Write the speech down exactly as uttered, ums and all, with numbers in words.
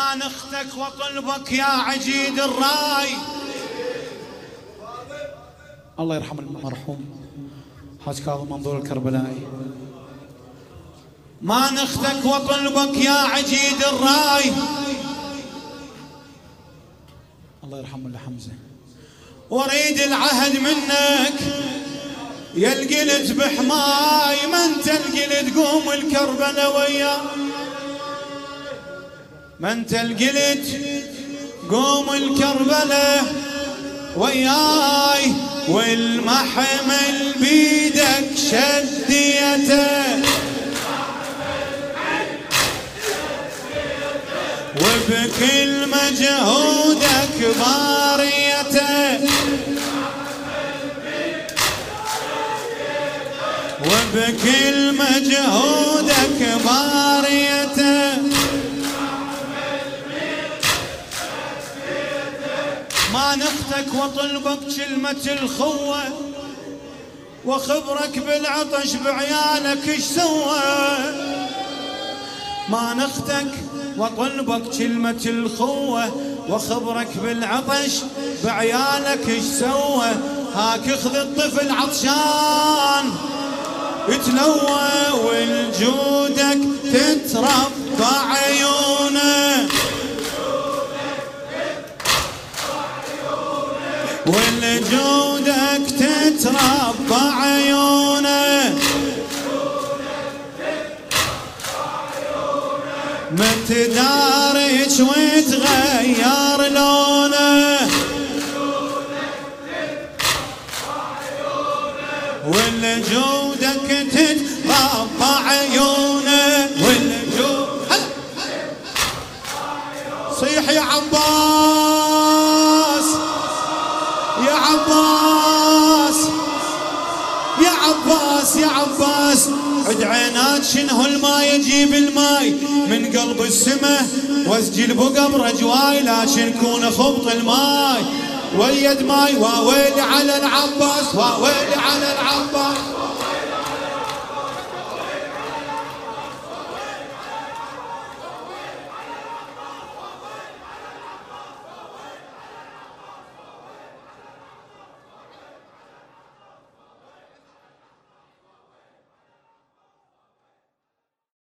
ما نختك وطلبك يا عجيد الراي. الله يرحم المرحوم حاج كاظم منظور الكربلائي. ما نختك وطلبك يا عجيد الراي. الله يرحم الله حمزة. واريد العهد منك يا القلت بحماي، ما انت القلت قوم الكربلة وياي، ما انت القلت قوم الكربلة وياي، والمحمل بيدك شديته، وبكل مجهودك باريته، وبكل مجهودك باريته. ما نختك وطلبك كلمة الخوة، وخبرك بالعطش بعيالك اش سوى. ما نختك وطلبك كلمة الخوة، وخبرك بالعطش بعيالك اش سوى. هاك اخذ الطفل عطشان يتلوى، والجودك تتربى عيونه، والجودك تتربى عيونه، ما تدارج وتغير لونه، والجودك تتربى عيونه، والجود صيح يا عباس يا عباس يا عباس يا عباس. عد عينات شنه الماي يجيب الماي من قلب السماء، واسجل بقبر رجواي لكن كون خبط الماي واليد ماي. واويلي على العباس واويلي على العباس.